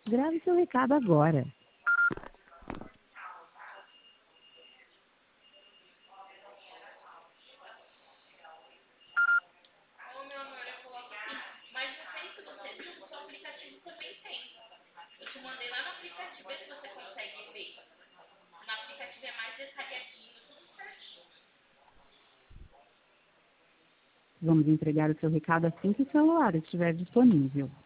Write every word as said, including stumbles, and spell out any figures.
Grave seu recado agora. Ô, meu amor, eu coloco sim. Mas não sei se você viu, no seu aplicativo também tem. Eu te mandei lá no aplicativo, vê se você consegue ver. No aplicativo é mais detalhadinho, tudo certinho. Vamos entregar o seu recado assim que o celular estiver disponível.